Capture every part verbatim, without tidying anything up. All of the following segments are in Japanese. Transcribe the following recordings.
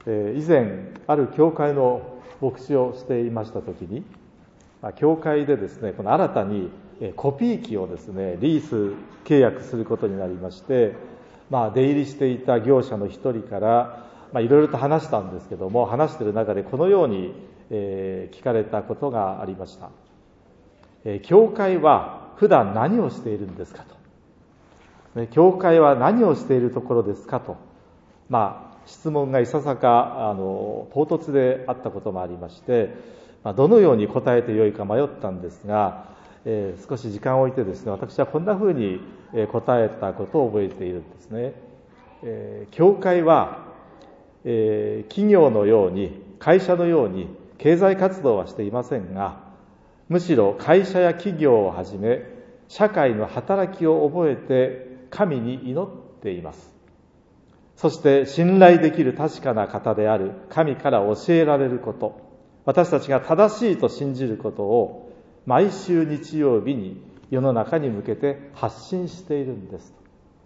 えー、以前ある教会の牧師をしていましたときに、教会でですね、この新たにコピー機をですね、リース契約することになりまして、まあ、出入りしていた業者の一人から、まあ、いろいろと話したんですけども、話している中でこのように、えー、聞かれたことがありました。えー、教会は普段何をしているんですかと、ね、教会は何をしているところですかと、まあ、質問がいささかあの唐突であったこともありまして、まあ、どのように答えてよいか迷ったんですが、えー、少し時間を置いてですね、私はこんなふうに答えたことを覚えているんですね。えー、教会は、えー、企業のように会社のように経済活動はしていませんが、むしろ会社や企業をはじめ社会の働きを覚えて神に祈っています。そして信頼できる確かな方である神から教えられること、私たちが正しいと信じることを毎週日曜日に世の中に向けて発信しているんです。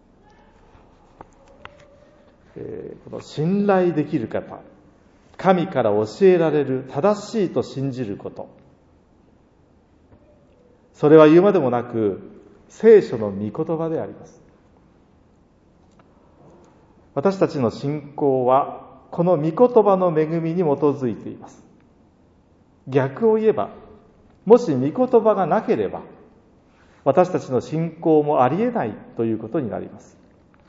えー、この信頼できる方、神から教えられる正しいと信じること、それは言うまでもなく聖書の御言葉であります。私たちの信仰はこの御言葉の恵みに基づいています。逆を言えば、もし御言葉がなければ私たちの信仰もありえないということになります。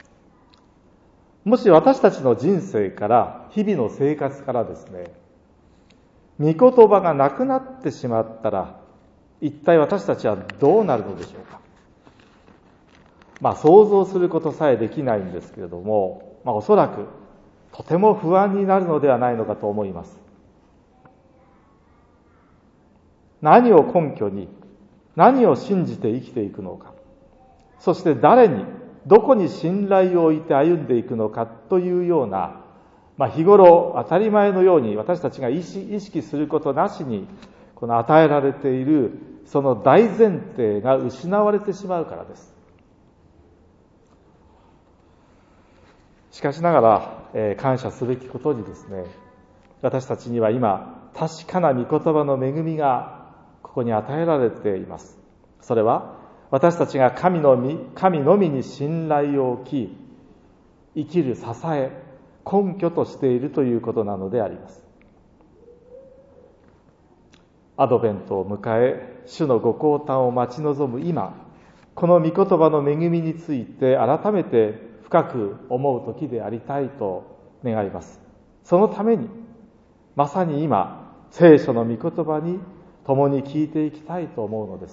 もし私たちの人生から日々の生活からですね、御言葉がなくなってしまったら一体私たちはどうなるのでしょうか。まあ想像することさえできないんですけれども、まあ、おそらくとても不安になるのではないのかと思います。何を根拠に何を信じて生きていくのか、そして誰にどこに信頼を置いて歩んでいくのかというような、まあ、日頃当たり前のように私たちが意識することなしにこの与えられているその大前提が失われてしまうからです。しかしながら、えー、感謝すべきことにですね、私たちには今確かな御言葉の恵みがここに与えられています。それは私たちが神のみ、神のみに信頼を置き、生きる支え、根拠としているということなのであります。アドベントを迎え、主のご降誕を待ち望む今、この御言葉の恵みについて改めて深く思う時でありたいと願います。そのためにまさに今聖書の御言葉に共に聞いていきたいと思うのです。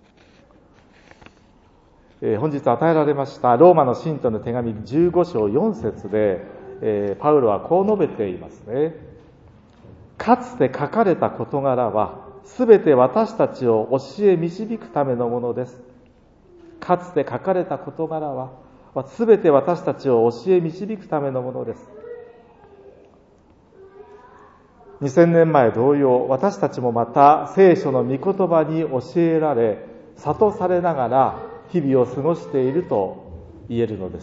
えー、本日与えられましたローマの信徒の手紙じゅうご章よん節で、えー、パウロはこう述べていますね。かつて書かれた事柄はすべて私たちを教え導くためのものです。かつて書かれた事柄はすべて私たちを教え導くためのものです。にせんねんまえ同様、私たちもまた聖書の御言葉に教えられ、諭されながら日々を過ごしていると言えるのです。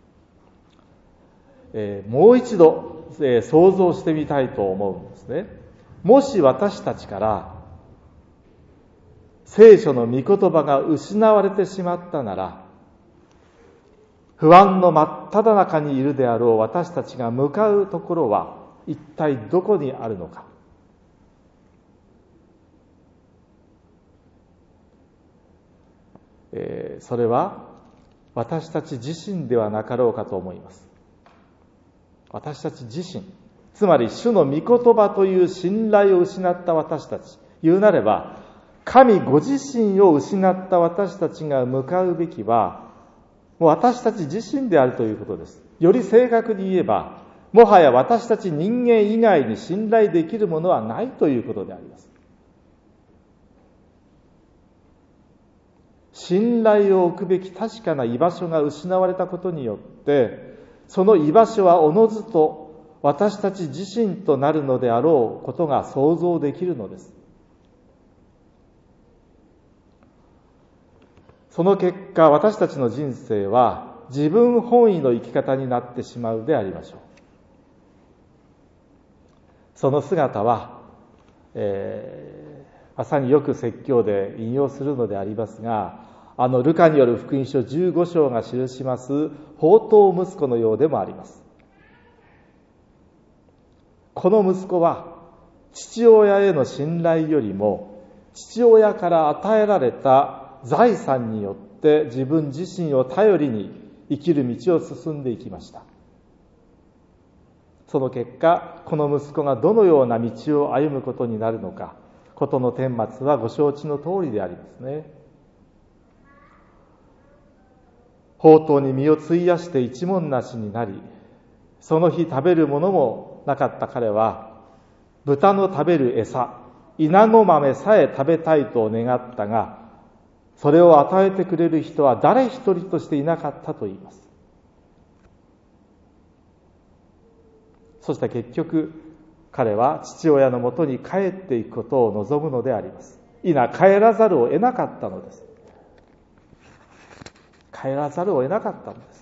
えー、もう一度、えー、想像してみたいと思うんですね。もし私たちから聖書の御言葉が失われてしまったなら、不安の真っ只中にいるであろう私たちが向かうところは一体どこにあるのか。えー、それは私たち自身ではなかろうかと思います。私たち自身、つまり主の御言葉という信頼を失った私たち、言うなれば神ご自身を失った私たちが向かうべきはもう私たち自身であるということです。より正確に言えば、もはや私たち人間以外に信頼できるものはないということであります。信頼を置くべき確かな居場所が失われたことによって、その居場所はおのずと私たち自身となるのであろうことが想像できるのです。その結果、私たちの人生は自分本位の生き方になってしまうでありましょう。 その姿は、えー、まさによく説教で引用するのでありますが、あのルカによる福音書じゅうご章が記します放蕩息子のようでもあります。この息子は父親への信頼よりも父親から与えられた財産によって自分自身を頼りに生きる道を進んでいきました。その結果、この息子がどのような道を歩むことになるのか、事の顛末はご承知の通りでありますね。放蕩に身を費やして一文なしになり、その日食べるものもなかった彼は、豚の食べる餌、イナゴ豆さえ食べたいと願ったが、それを与えてくれる人は誰一人としていなかったと言います。そして結局、彼は父親のもとに帰っていくことを望むのであります。いな帰らざるを得なかったのです。帰らざるを得なかったのです。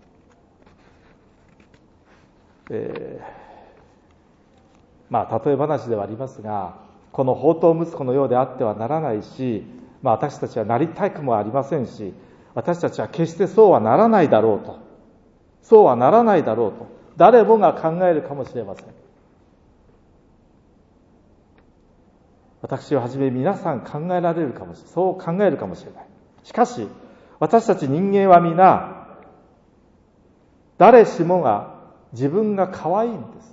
えー、まあ例え話ではありますが、この放蕩息子のようであってはならないし、まあ、私たちはなりたくもありませんし、私たちは決してそうはならないだろうと、そうはならないだろうと、誰もが考えるかもしれません。私をはじめ皆さん考えられるかもしれない、そう考えるかもしれない。しかし、私たち人間は皆、誰しもが自分が可愛いんです。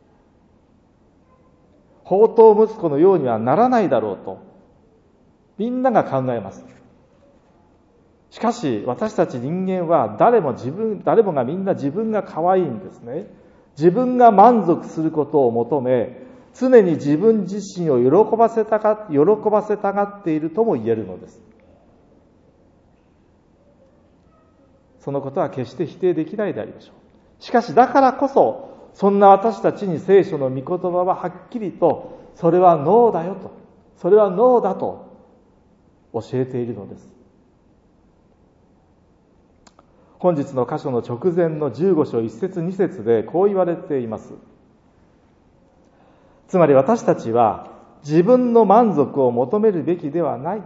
放蕩息子のようにはならないだろうと、みんなが考えます。しかし、私たち人間は誰も自分、誰もがみんな自分が可愛いんですね。自分が満足することを求め、常に自分自身を喜ばせたが、喜ばせたがっているとも言えるのです。そのことは決して否定できないでありましょう。しかしだからこそ、そんな私たちに聖書の御言葉ははっきりと、それはノーだよと、それはノーだと教えているのです。本日の箇所の直前のじゅうご章いち節に節でこう言われています。つまり私たちは自分の満足を求めるべきではない。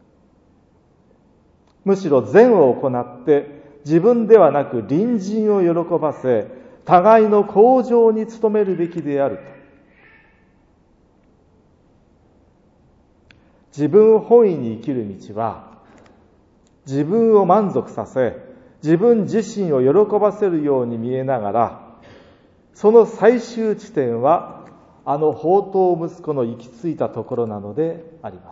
むしろ善を行って自分ではなく隣人を喜ばせ、互いの向上に努めるべきであると。自分本位に生きる道は、自分を満足させ、自分自身を喜ばせるように見えながら、その最終地点はあの放蕩息子の行き着いたところなのであります。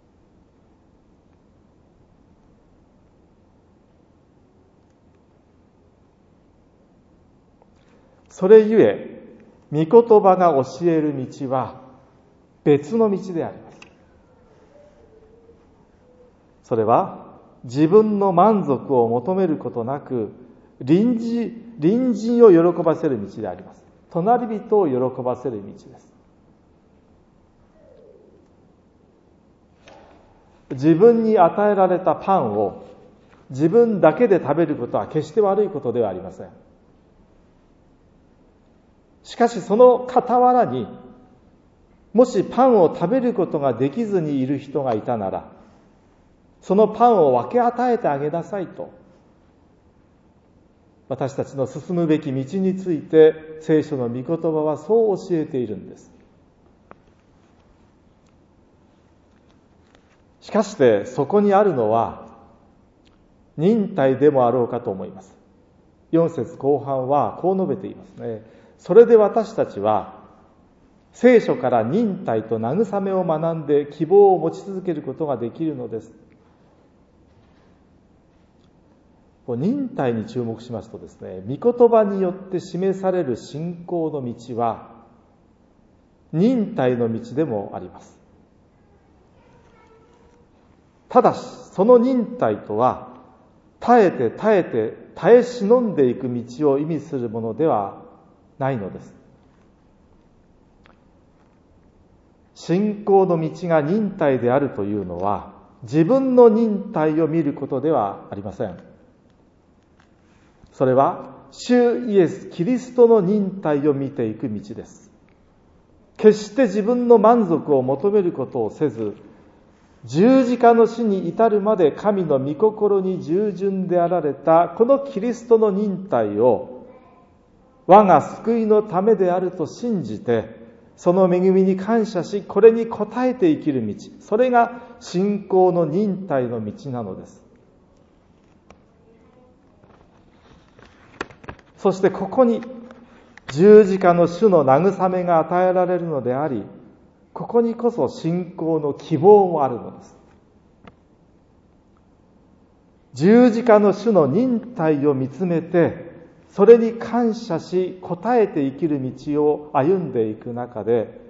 それゆえ、御言葉が教える道は別の道であります。それは自分の満足を求めることなく、隣人、隣人を喜ばせる道であります。隣人を喜ばせる道です。自分に与えられたパンを自分だけで食べることは決して悪いことではありません。しかしその傍らに、もしパンを食べることができずにいる人がいたなら、そのパンを分け与えてあげなさいと、私たちの進むべき道について聖書の御言葉はそう教えているんです。しかしてそこにあるのは忍耐でもあろうかと思います。よん節後半はこう述べていますね。それで私たちは聖書から忍耐と慰めを学んで希望を持ち続けることができるのです。忍耐に注目しますとですね、御言葉によって示される信仰の道は忍耐の道でもあります。ただしその忍耐とは耐えて耐えて耐え忍んでいく道を意味するものではないのです。信仰の道が忍耐であるというのは自分の忍耐を見ることではありません。それは主イエス・キリストの忍耐を見ていく道です。 決して自分の満足を求めることをせず、十字架の死に至るまで神の御心に従順であられたこのキリストの忍耐を我が救いのためであると信じて、その恵みに感謝し、これに応えて生きる道、それが信仰の忍耐の道なのです。そしてここに十字架の主の慰めが与えられるのであり、ここにこそ信仰の希望もあるのです。十字架の主の忍耐を見つめて、それに感謝し応えて生きる道を歩んでいく中で、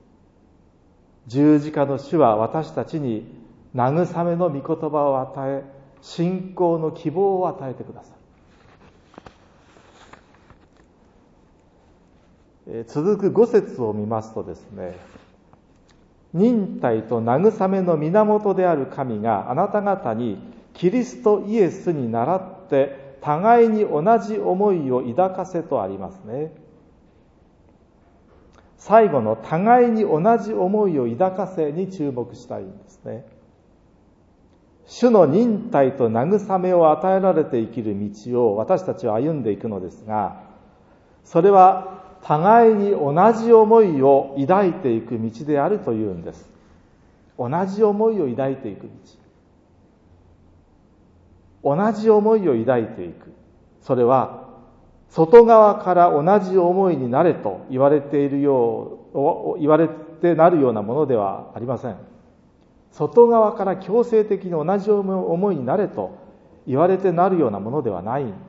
十字架の主は私たちに慰めの御言葉を与え、信仰の希望を与えてください。続く五節を見ますとですね、忍耐と慰めの源である神があなた方にキリストイエスに倣って互いに同じ思いを抱かせとありますね。最後の互いに同じ思いを抱かせに注目したいんですね。主の忍耐と慰めを与えられて生きる道を私たちは歩んでいくのですが、それは互いに同じ思いを抱いていく道であるというんです。同じ思いを抱いていく道。同じ思いを抱いていく。それは外側から同じ思いになれと言われているよう、言われてなるようなものではありません。外側から強制的に同じ思いになれと言われてなるようなものではないんです。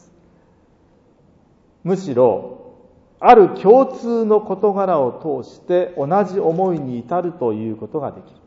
むしろある共通の事柄を通して同じ思いに至るということができる。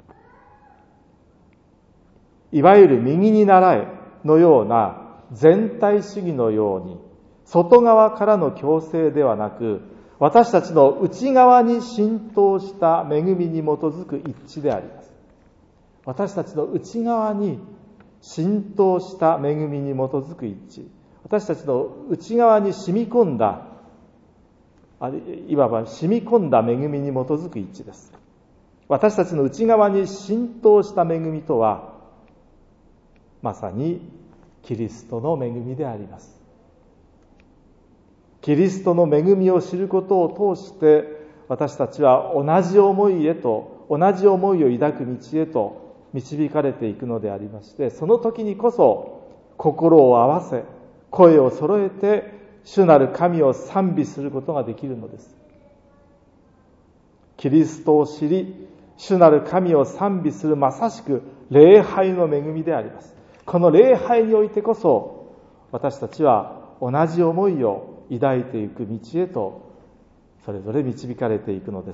いわゆる右に習えのような全体主義のように、外側からの強制ではなく、私たちの内側に浸透した恵みに基づく一致であります。私たちの内側に浸透した恵みに基づく一致。私たちの内側に染み込んだ、いわば染み込んだ恵みに基づく一致です。私たちの内側に浸透した恵みとは、まさにキリストの恵みであります。キリストの恵みを知ることを通して、私たちは同じ思いへと、同じ思いを抱く道へと導かれていくのでありまして、その時にこそ心を合わせ、声を揃えて主なる神を賛美することができるのです。キリストを知り、主なる神を賛美するまさしく礼拝の恵みであります。この礼拝においてこそ、私たちは同じ思いを抱いていく道へと、それぞれ導かれていくのです。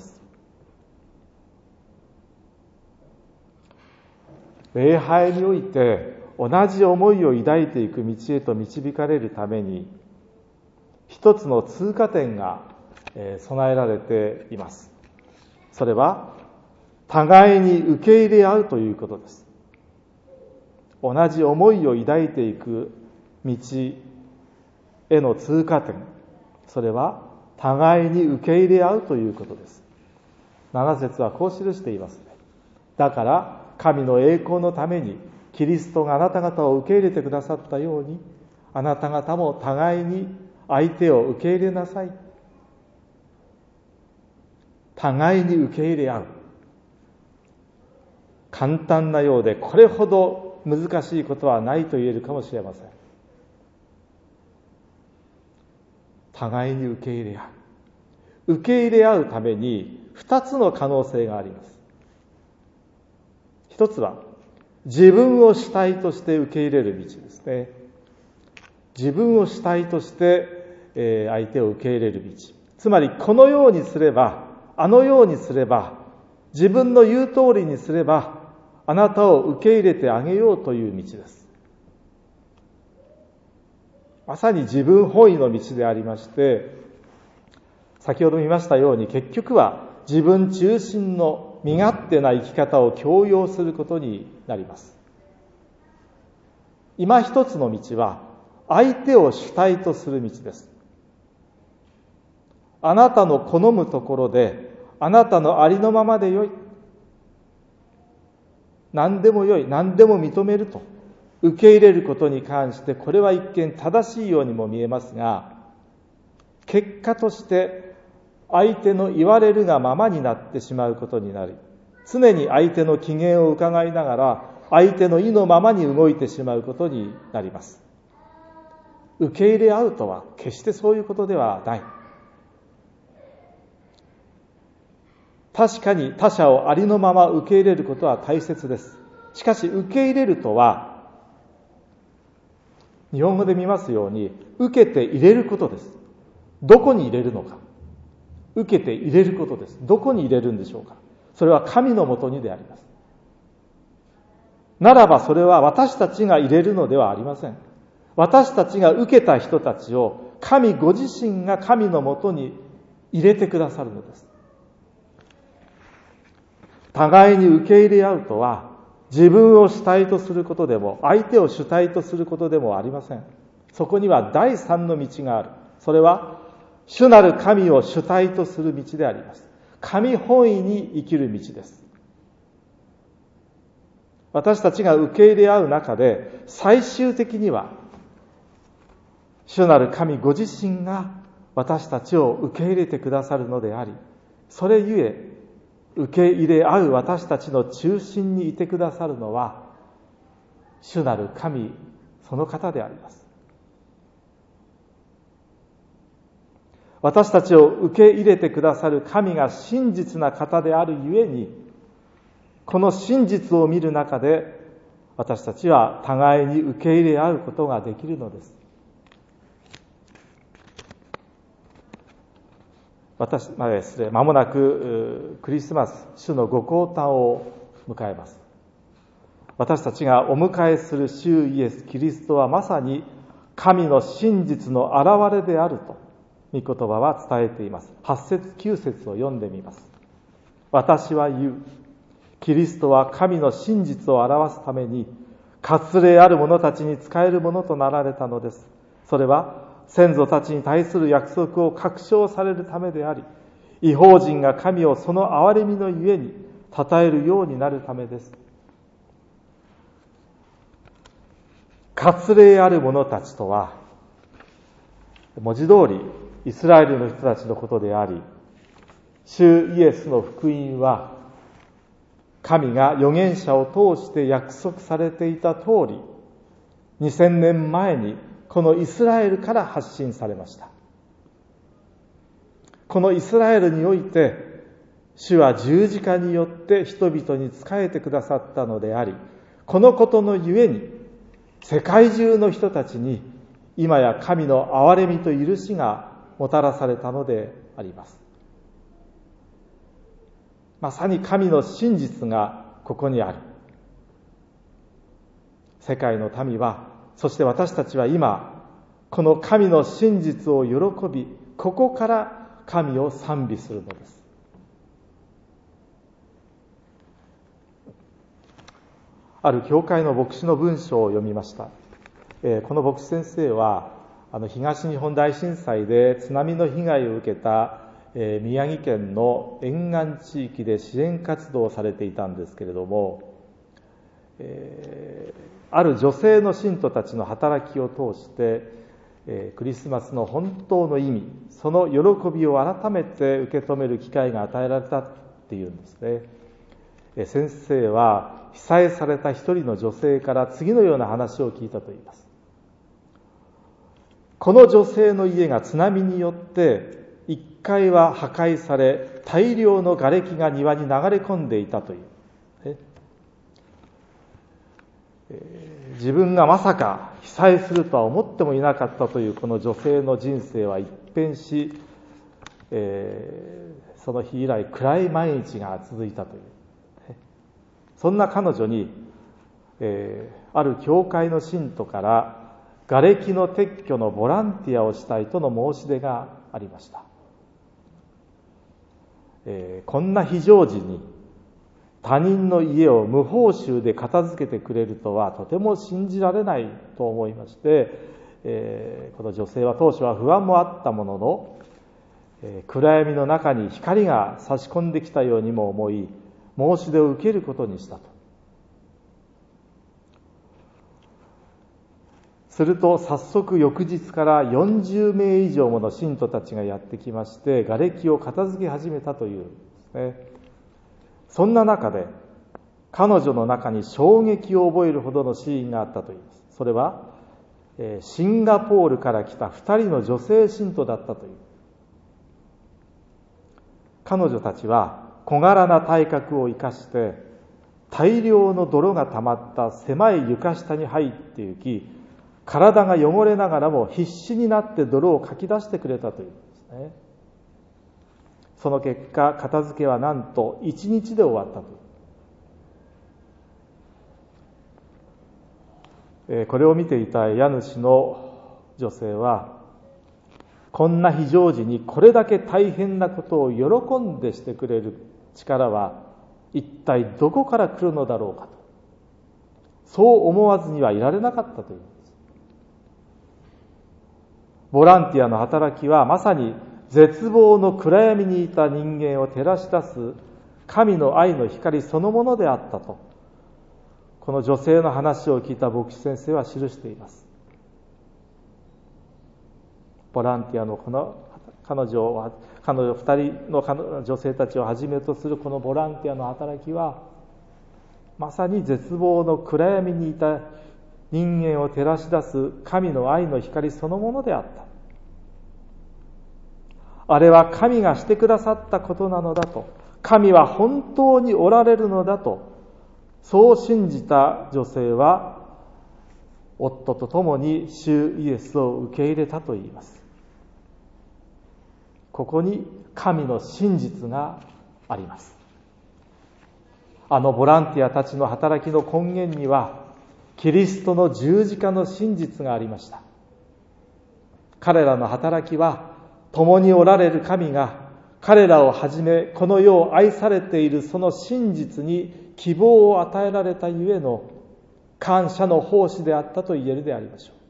礼拝において同じ思いを抱いていく道へと導かれるために、一つの通過点が備えられています。それは互いに受け入れ合うということです。同じ思いを抱いていく道への通過点、それは互いに受け入れ合うということです。なな節はこう記していますね。だから神の栄光のためにキリストがあなた方を受け入れてくださったように、あなた方も互いに相手を受け入れなさい。互いに受け入れ合う。簡単なようでこれほど難しいことはないと言えるかもしれません。互いに受け入れ合う。受け入れ合うために二つの可能性があります。一つは自分を主体として受け入れる道ですね。自分を主体として相手を受け入れる道。つまりこのようにすれば、あのようにすれば、自分の言う通りにすればあなたを受け入れてあげようという道です。まさに自分本位の道でありまして、先ほど見ましたように結局は自分中心の身勝手な生き方を強要することになります。今一つの道は相手を主体とする道です。あなたの好むところであなたのありのままでよい、何でもよい、何でも認めると受け入れることに関して、これは一見正しいようにも見えますが、結果として相手の言われるがままになってしまうことになり、常に相手の機嫌を伺いながら相手の意のままに動いてしまうことになります。受け入れ合うとは決してそういうことではない。確かに他者をありのまま受け入れることは大切です。しかし受け入れるとは、日本語で見ますように受けて入れることです。どこに入れるのか。受けて入れることです。どこに入れるんでしょうか。それは神のもとにであります。ならばそれは私たちが入れるのではありません。私たちが受けた人たちを神ご自身が神のもとに入れてくださるのです。互いに受け入れ合うとは、自分を主体とすることでも相手を主体とすることでもありません。そこには第三の道がある。それは主なる神を主体とする道であります。神本位に生きる道です。私たちが受け入れ合う中で、最終的には主なる神ご自身が私たちを受け入れてくださるのであり、それゆえ受け入れ合う私たちの中心にいてくださるのは主なる神その方であります。私たちを受け入れてくださる神が真実な方であるゆえに、この真実を見る中で私たちは互いに受け入れ合うことができるのです。私、まあ、失礼、間もなくクリスマス、主のご降誕を迎えます。私たちがお迎えする主イエス・キリストはまさに神の真実の現れであると御言葉は伝えています。はち節きゅう節を読んでみます。私は言う。キリストは神の真実を表すために割礼ある者たちに仕えるものとなられたのです。それは先祖たちに対する約束を確証されるためであり、異邦人が神をその憐れみのゆえに称えるようになるためです。割礼ある者たちとは、文字通りイスラエルの人たちのことであり、主イエスの福音は神が預言者を通して約束されていた通り、にせんねんまえにこのイスラエルから発信されました。このイスラエルにおいて、主は十字架によって人々に仕えてくださったのであり、このことのゆえに、世界中の人たちに今や神の憐れみと許しがもたらされたのであります。まさに神の真実がここにある。世界の民は、そして私たちは今、この神の真実を喜び、ここから神を賛美するのです。ある教会の牧師の文章を読みました。えー、この牧師先生は、あの東日本大震災で津波の被害を受けた、えー、宮城県の沿岸地域で支援活動をされていたんですけれども、えーある女性の信徒たちの働きを通して、えー、クリスマスの本当の意味、その喜びを改めて受け止める機会が与えられたっていうんですね。えー、先生は被災された一人の女性から次のような話を聞いたといいます。この女性の家が津波によっていっかいは破壊され、大量の瓦礫が庭に流れ込んでいたという。自分がまさか被災するとは思ってもいなかったというこの女性の人生は一変し、えー、その日以来暗い毎日が続いたという、そんな彼女に、えー、ある教会の信徒から瓦礫の撤去のボランティアをしたいとの申し出がありました。えー、こんな非常時に他人の家を無報酬で片付けてくれるとはとても信じられないと思いまして、えー、この女性は当初は不安もあったものの、 えー、暗闇の中に光が差し込んできたようにも思い、申し出を受けることにしたと。すると早速翌日からよんじゅうめい以上もの信徒たちがやってきまして、瓦礫を片付け始めたというんですね。そんな中で彼女の中に衝撃を覚えるほどのシーンがあったといいます。それはシンガポールから来たふたりの女性信徒だったという。彼女たちは小柄な体格を生かして大量の泥が溜まった狭い床下に入って行き、体が汚れながらも必死になって泥をかき出してくれたというんですね。その結果、片付けはなんといちにちで終わったという。これを見ていた家主の女性は、こんな非常時にこれだけ大変なことを喜んでしてくれる力は一体どこから来るのだろうかと、そう思わずにはいられなかったという。ボランティアの働きはまさに絶望の暗闇にいた人間を照らし出す神の愛の光そのものであったと、この女性の話を聞いた牧師先生は記しています。ボランティアのこの彼女は彼女二人の女性たちをはじめとするこのボランティアの働きは、まさに絶望の暗闇にいた人間を照らし出す神の愛の光そのものであった。あれは神がしてくださったことなのだと、神は本当におられるのだと、そう信じた女性は夫と共に主イエスを受け入れたといいます。ここに神の真実があります。あのボランティアたちの働きの根源にはキリストの十字架の真実がありました。彼らの働きは、共におられる神が彼らをはじめこの世を愛されているその真実に希望を与えられたゆえの感謝の奉仕であったと言えるでありましょう。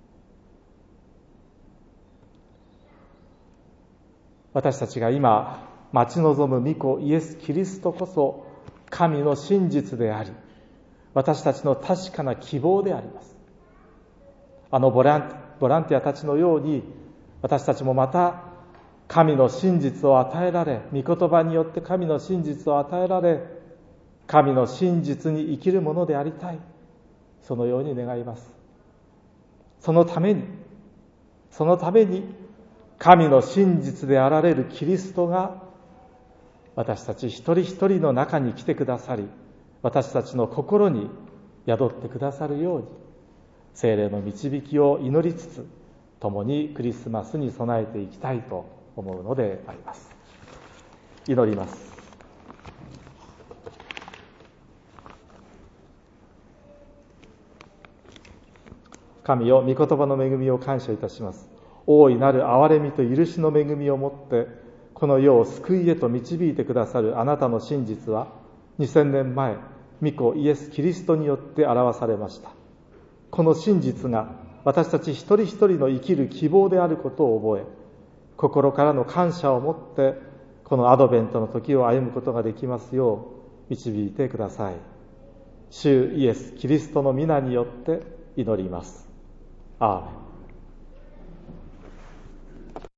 私たちが今待ち望む御子イエス・キリストこそ神の真実であり、私たちの確かな希望であります。あのボラン、ボランティアたちのように、私たちもまた神の真実を与えられ、御言葉によって神の真実を与えられ、神の真実に生きるものでありたい、そのように願います。そのためにそのために神の真実であられるキリストが私たち一人一人の中に来てくださり、私たちの心に宿ってくださるように、聖霊の導きを祈りつつ、共にクリスマスに備えていきたいと思うのであります。祈ります。神よ、御言葉の恵みを感謝いたします。大いなる憐れみと許しの恵みをもってこの世を救いへと導いてくださるあなたの真実はにせんねんまえ、御子イエス・キリストによって表されました。この真実が私たち一人一人の生きる希望であることを覚え、心からの感謝を持ってこのアドベントの時を歩むことができますよう導いてください。主イエス・キリストの皆によって祈ります。アーメン。